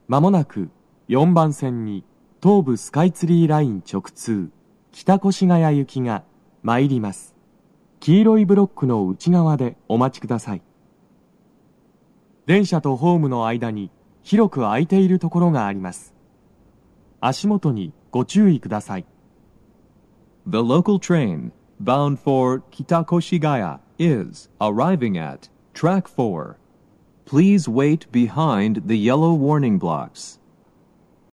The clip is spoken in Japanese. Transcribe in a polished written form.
まもなく4番線に東武スカイツリーライン直通北越谷行きが参ります。黄色いブロックの内側でお待ちください。電車とホームの間に広く空いているところがあります。足元にご注意ください。 The local train bound for Kitakoshigaya is arriving at track 4. Please wait behind the yellow warning blocks.